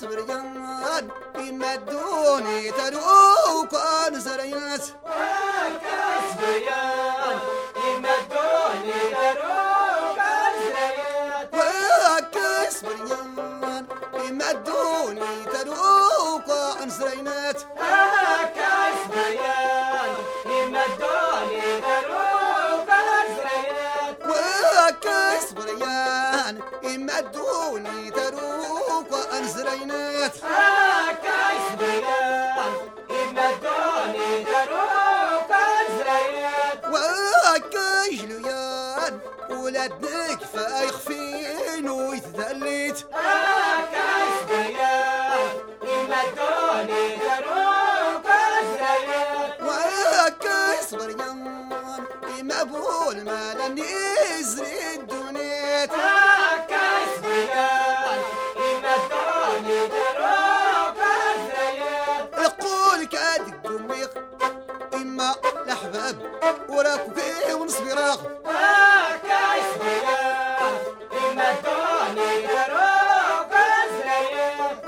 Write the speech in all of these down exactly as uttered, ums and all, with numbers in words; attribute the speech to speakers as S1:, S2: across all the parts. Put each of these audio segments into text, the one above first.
S1: سبريان يمدوني تروك أنزريات
S2: سبريان يمدوني تروك أنزريات
S1: سبريان يمدوني تروك أنزريات
S2: سبريان يمدوني تروك أنزريات
S1: سبريان يمدوني تروك أنزريات
S2: سبريان يمدوني تروك أنزريات
S1: وكيليان ولادك فايخفين ويتذليت
S2: سبريان يمدوني تروك أنزريات
S1: وكيصبريان مقبول ما لن يزري الدنيت
S2: سبريان يمدوني تروك أنزريات
S1: يقول كاد قميق إما الأحباب وراكو كي ونصبي راغب
S2: سبريان يمدوني تروك أنزريات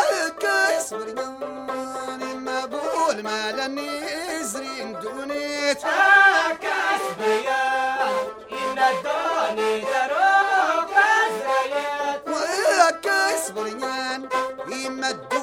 S1: وكيصبريان مقبول ما لن يزري الدنيت
S2: سبريان يمدوني تروك أنزريات
S1: وكيصبريان يمد